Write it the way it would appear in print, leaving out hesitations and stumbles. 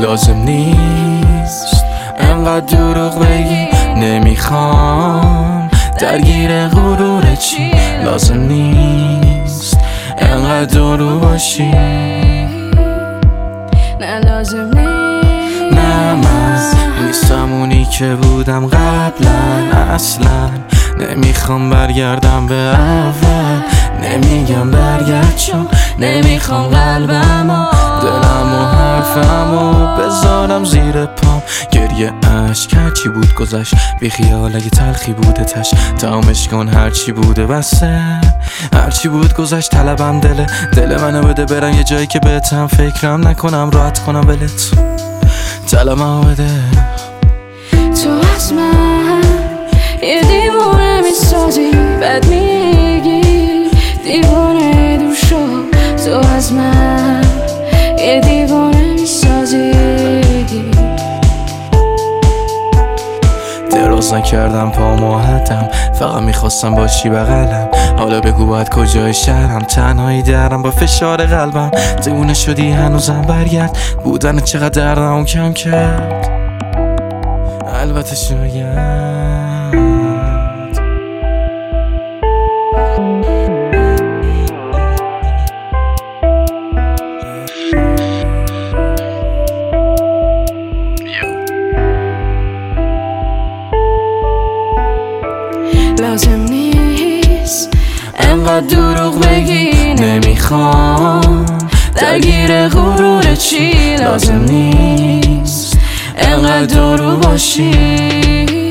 لازم نیست انقدر دروغ بگی، نمیخوام درگیر غرور چی. لازم نیست انقدر دورو باشی، نه لازم نیست. نه من نیستم اونی که بودم قبلا، اصلا نمیخوام برگردم به اول. نمیگم برگرد چون نمیخوام قلبم و دلم و حرفم و بذارم زیر پام. گریه عشق هرچی بود گذشت، بی خیال اگه تلخی بوده تش، تمامش کن هرچی بوده بسه. هرچی بود گذشت، طلبم دل منو بده، برم یه جایی که بهتم فکرم نکنم، راحت کنم ولت. طلبم بده. تو از من یه دیوونه میسازی، بد میگی دیوونه دور شو. تو از من یه دیوونه میسازی. دراز نکردم پا ماهتم، فقط میخواستم باشی بغلم. حالا بگو باید کجای شهرم، تنهایی درم با فشار قلبم. دیوونه شدی هنوزم برگرد، بودن چقدر دردمو کم کرد. البته شاید لازم نیست انقدر دروغ بگی، نمیخوام درگیر غرور چی. لازم نیست انقدر دورو باشی.